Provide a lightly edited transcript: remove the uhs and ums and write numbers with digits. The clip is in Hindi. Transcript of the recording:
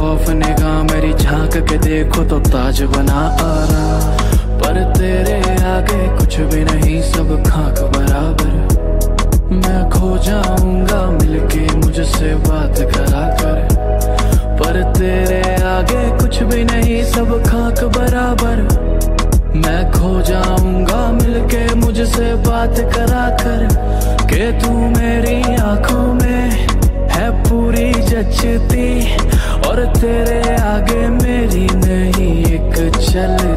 खौफ निगाह मेरी झांक के देखो तो ताज बना आ रहा, पर तेरे आगे कुछ भी नहीं, सब खाक बराबर। मैं खो जाऊंगा मिलके मुझसे बात करा कर, पर तेरे आगे कुछ भी नहीं, सब खाक बराबर। मैं खो जाऊंगा मिलके मुझसे बात करा कर, के तू मेरी आंखों में है पूरी जचती, और तेरे आगे मेरी नहीं एक चल